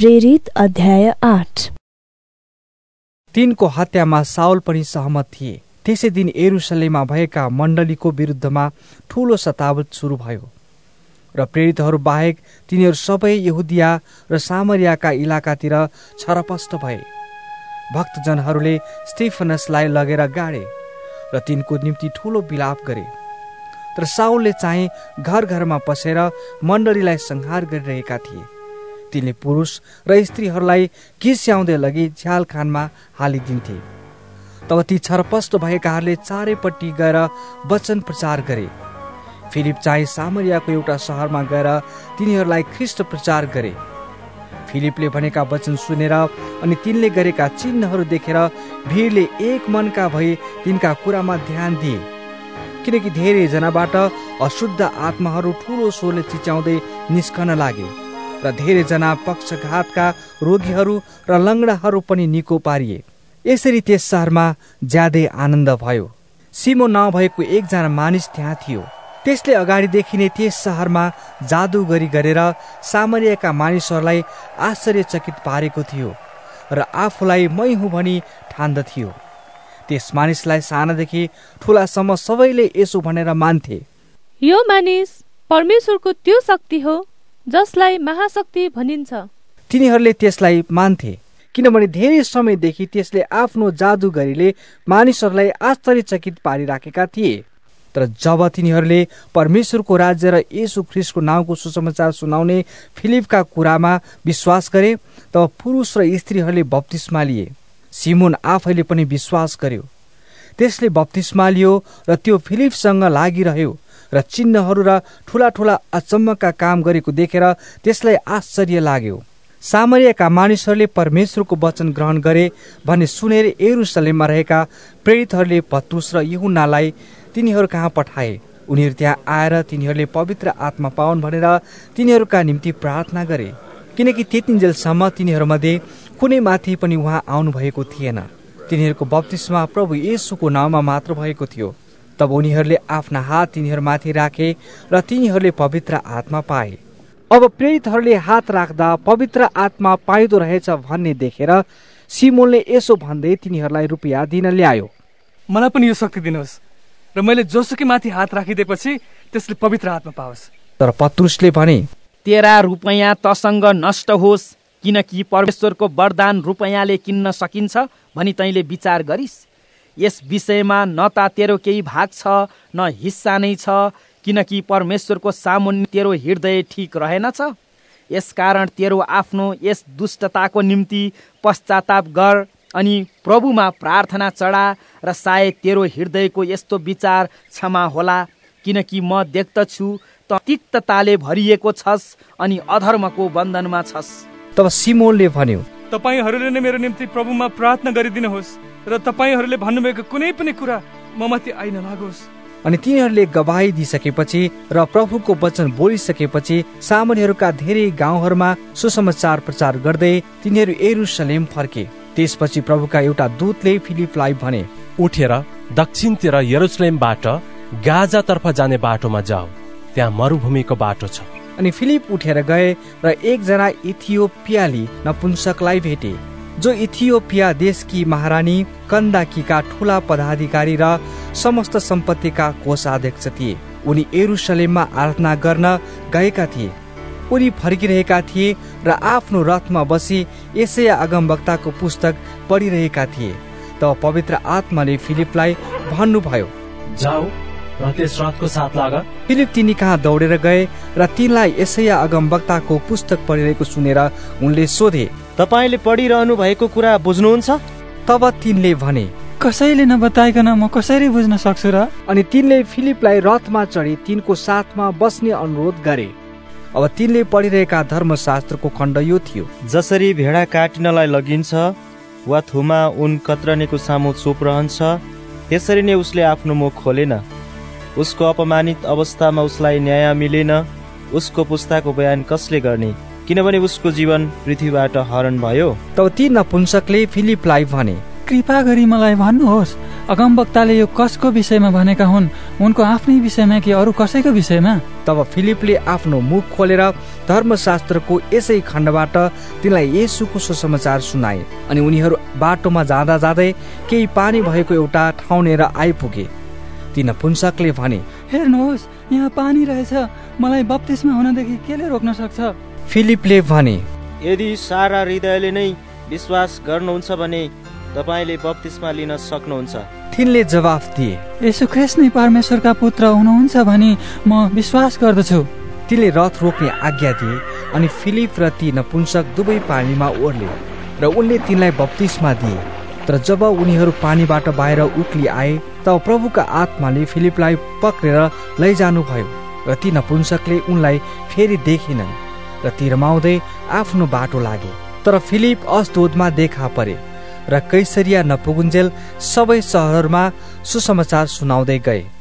प्रेरित अध्याय 8। तिनको हत्यामा साउल पनि सहमत थिए। त्यसै दिन यरुशलेममा भएका मण्डलीको विरुद्धमा ठूलो सतावट सुरु भयो र प्रेरितहरू बाहेक तिनीहरू सबै यहुदिया र सामरियाका इलाकातिर छरपष्ट भए। भक्तजनहरूले स्टेफनसलाई लगेर गाडे र तिनको निम्ति ठूलो विलाप गरे। तर साउलले चाहिँ घर घरमा पसेर मण्डलीलाई संहार गरिरहेका थिए। तिनले पुरुष र स्त्रीहरूलाई घिस्याउँदै लगी झ्यालखानमा हालिदिन्थे। तब ती छरपष्ट भएकाहरूले चारैपट्टि गएर वचन प्रचार गरे। फिलिप चाहिँ सामरियाको एउटा शहरमा गएर तिनीहरूलाई ख्रीष्ट प्रचार गरे। फिलिपले भनेका वचन सुनेर अनि तिनले गरेका चिन्हहरू देखेर भिडले एक मनका भई तिनका कुरामा ध्यान दिए, किनकि धेरै जनाबाट अशुद्ध आत्माहरू ठूलो स्वरले चिच्याउँदै निस्कन लागे र धेरै जना पक्षघातका रोगीहरू र लङ्गडाहरू पनि निको पारिए। यसरी त्यस शहरमा ज्यादै आनन्द भयो। सिमो नभएको एकजना मानिस त्यहाँ थियो। त्यसले अगाडिदेखि नै त्यस शहरमा जादुगरी गरेर सामरियाका मानिसहरूलाई आश्चर्यचकित पारेको थियो र आफूलाई मै हुँ भनी ठान्दथ्यो। त्यस मानिसलाई सानादेखि ठूलासम्म सबैले यसो भनेर मान्थे, यो मानिस परमेश्वरको त्यो शक्ति हो जसलाई महाशक्ति भनिन्छ। तिनीहरूले त्यसलाई मान्थे किनभने धेरै समयदेखि त्यसले आफ्नो जादुगरीले मानिसहरूलाई आश्चर्यचकित पारिराखेका थिए। तर जब तिनीहरूले परमेश्वरको राज्य र येशू ख्रीष्टको नाउँको सुसमाचार सुनाउने फिलिपका कुरामा विश्वास गरे, तब पुरुष र स्त्रीहरूले बप्तिस्मा लिए। सिमोन आफैले पनि विश्वास गर्यो। त्यसले बप्तिस्मा लियो र त्यो फिलिपसँग लागिरह्यो र चिन्हहरू र ठूला ठूला अचम्मका काम गरेको देखेर त्यसलाई आश्चर्य लाग्यो। सामरियाका मानिसहरूले परमेश्वरको वचन ग्रहण गरे भन्ने सुनेर यरुशलेममा रहेका प्रेरितहरूले पत्रुस र यूहन्नालाई तिनीहरू कहाँ पठाए। उनीहरू त्यहाँ आएर तिनीहरूले पवित्र आत्मा पाउन् भनेर तिनीहरूका निम्ति प्रार्थना गरे, किनकि त्यतिन्जेलसम्म तिनीहरूमध्ये कुनै माथि पनि उहाँ आउनु भएको थिएन। तिनीहरूको बप्तिस्मा प्रभु येशूको नाउँमा मात्र भएको थियो। तब उनीहरूले आफ्ना हात तिनीहरूमाथि राखे र तिनीहरूले पवित्र आत्मा पाए। अब प्रेरितहरूले हात राख्दा पवित्र आत्मा पाइदो रहेछ भन्ने देखेर सिमोनले यसो भन्दै तिनीहरूलाई रुपियाँ दिन ल्यायो। मलाई पनि यो शक्ति दिनुहोस् र मैले जोसुकै माथि हात राखिदिएपछि त्यसले पवित्र आत्मा पाओस्। तर पत्रुसले भने, तेरा रुपैयाँ तसँग नष्ट होस्, किनकि परमेश्वरको वरदान रुपैयाँले किन्न सकिन्छ भनी तैँले विचार गरिस्। यस विषयमा न त तेरो केही भाग छ न हिस्सा नै छ, किनकि परमेश्वरको सामुन्ने तेरो हृदय ठिक रहेनछ। यसकारण तेरो आफ्नो यस दुष्टताको निम्ति पश्चाताप गर अनि प्रभुमा प्रार्थना चढा र सायद तेरो हृदयको यस्तो विचार क्षमा होला, किनकि म देख्दछु त तिक्तताले भरिएको छस् अनि अधर्मको बन्धनमा छस्। तब सिमोनले भन्यो, तपाईहरूले नै मेरो निम्ति प्रभुमा प्रार्थना गरिदिनुहोस् र तपाईहरूले भन्नुभएको कुनै पनि कुरा ममाथि आइ नलागोस्। अनि तिनीहरूले गवाही दिइसकेपछि र प्रभुको वचन बोलिसकेपछि सामरीहरूका धेरै गाउँहरूमा सुसमाचार प्रचार गर्दै तिनीहरू यरुशलेम फर्के। त्यसपछि प्रभुका एउटा दूतले फिलिपलाई भने, उठेर दक्षिणतिर यरुशलेमबाट गाजातर्फ जाने बाटोमा जाऊ, त्यहाँ मरुभूमिको बाटो छ। अनि फिलिप उठेर गए र एकजना इथियोपियाली नपुंसकलाई भेटे, जो इथियोपिया देशकी महारानी कन्दाकीका ठूला पदाधिकारी र समस्त सम्पत्तिका कोषाध्यक्ष थिए। उनी यरुशलेममा आराधना गर्न गएका थिए। उनी फर्किरहेका थिए र आफ्नो रथमा बसी यशाया अगमवक्ताको पुस्तक पढिरहेका थिए। तब पवित्र आत्माले फिलिपलाई भन्नुभयो, जाऊ र त्यस रथको साथ लाग। फिलिप तिनी कहाँ दौडेर गए र तिनलाई यशाया अगमवक्ताको पुस्तक पढिरहेको सुनेर उनले सोधे, तपाईले पढिरहनु भएको कुरा बुझ्नुहुन्छ? तब तिनले भने, कसैले नबताइकन म कसरी बुझ्न सक्छु र? अनि तिनले फिलिपलाई रथमा चढी तिनको साथमा बस्ने अनुरोध गरे। अब तिनले पढिरहेका धर्मशास्त्रको खण्ड यो थियो, जसरी भेडा काटिनलाई लगिन्छ वा थुमा उन कत्रनेको सामु चुप रहन्छ, त्यसरी नै उसले आफ्नो मुख खोलेन। उसको अपमानित अवस्थामा उसलाई न्याय मिलेन। उसको पुस्ताको बयान कसले गर्ने, किनभने उसको जीवन पृथ्वीबाट हरण भयो। तब ती नपुंसकले फिलिपलाई भने, कृपा गरी मलाई भन्नुहोस्, अगमवक्ताले यो कसको विषयमा भनेका हुन्? उनको आफ्नै विषयमा कि अरू कसैको विषयमा? तब फिलिपले आफ्नो मुख खोलेर धर्मशास्त्रको यसै खण्डबाट तिनलाई येशूको सुसमाचार सुनाए। अनि उनीहरू बाटोमा जाँदा जाँदै केही पानी भएको एउटा ठाउँनेर आइपुगे। ती नपुंसकले भने, हेर्नुहोस्, यहाँ पानी रहेछ, मलाई बप्तिस्मा हुनदेखि केले रोक्न सक्छ? फिलिपले भने, यदि सारा हृदयले नै विश्वास गर्नुहुन्छ भने तपाईले बप्तिस्मा लिन सक्नुहुन्छ। तिनले जवाफ दिए, येशू ख्रीष्ट नै परमेश्वरका पुत्र हुनुहुन्छ भनी म विश्वास गर्दछु। तिनले रथ रोक्ने आज्ञा दिए। अनि फिलिप र ती नपुंसक दुवै पानीमा ओर्ले र उनले तिनलाई बप्तिस्मा दिए। तर जब उनीहरू पानीबाट बाहिर उक्ली आए तब प्रभुका आत्माले फिलिपलाई पक्रेर लैजानु भयो र ती नपुंसकले उनलाई फेरि देखिनन् र ती रमाउँदै आफ्नो बाटो लागे। तर फिलिप अस्दोदमा देखा परे र कैसरिया नपुगुन्जेल सबै सहरहरूमा सुसमाचार सुनाउँदै गए।